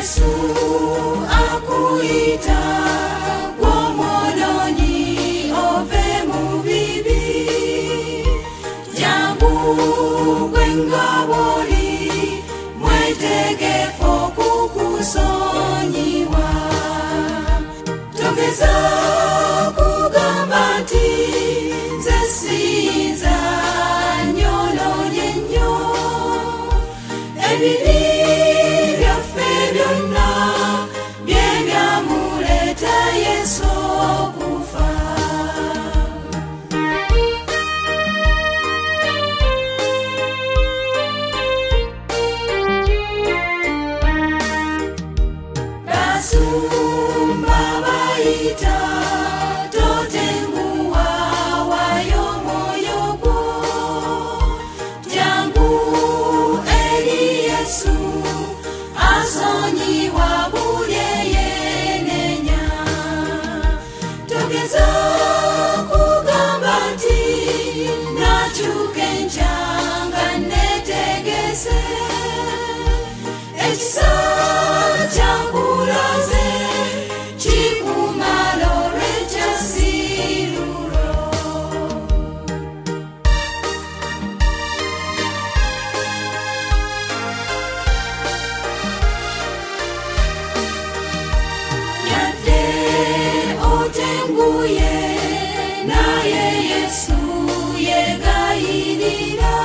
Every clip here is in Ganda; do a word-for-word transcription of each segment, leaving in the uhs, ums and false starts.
Yesu akuita gw'omwonoonyi ove mu bibi. Jangu gwe ngabo oli mwetegefu okukusonyiwa. Togeza kugamba nti nze siyinza nyonoonye nnyo. Ebibi byaffe byonna bye byamuleeta Yesu okufa. Basumba bayita totenguwa wayo omwoyo gwo. Jangu eri Yesu asonyiwa buli eyenenya. Togeza kugamba nti nakyuka enkya nga neetegese. Ekisa kyakulaze kikumala olw'ekyasirulo. Yadde otenguye naye Yesu yegayirira.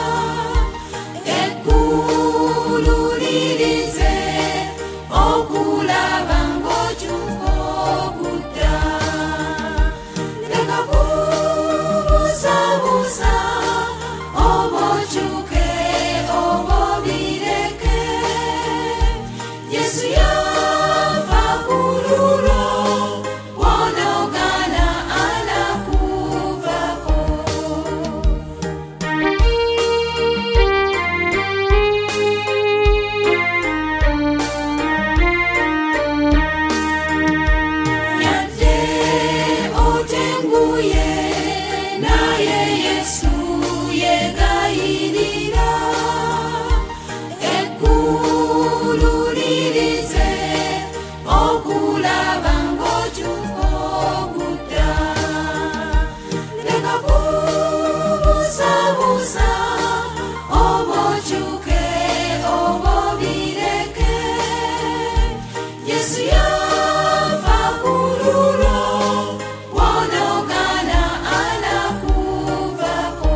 Eggulu lirize okulaba ng'okyuka okudda. Leka kubuusabuusa oba okyuke oba obireke. Yesu yafa ku lulwo w'onoogana anakuvaako. Yadde otenguye naye Yesu yegayirira. Eggulu lirize okulaba ng'okyuka okudda. Leka kubuusabuusa oba okyuke oba obireke. Yesu yafa ku lulwo w'onoogana anakuvaako.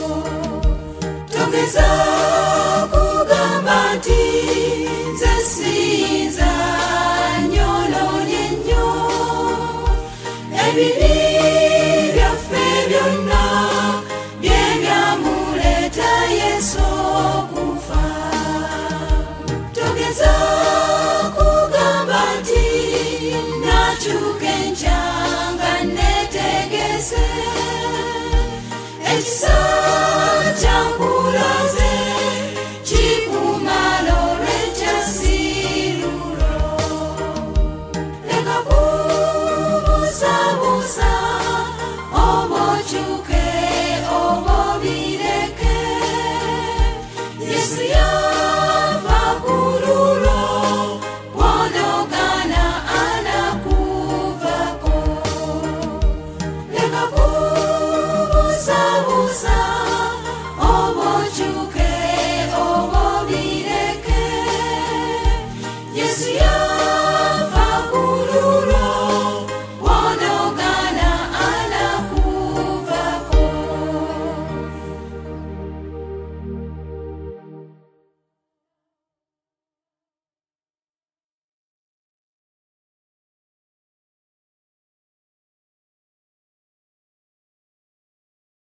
Togeza kugamba nti nze siyinza nyonoonye nnyo. Ebibi byaffe byonna bye byamuleeta Yesu okufa. Togeza kugamba nti nakyuka enkya nga neetegese. Ekisa kyakulaze kikumala olw'ekyasirulo. Leka kubuusabuusa oba okyuke oba obireke. Yesu yafa ku lulwo w'onoogana anakuvaako. Leka ku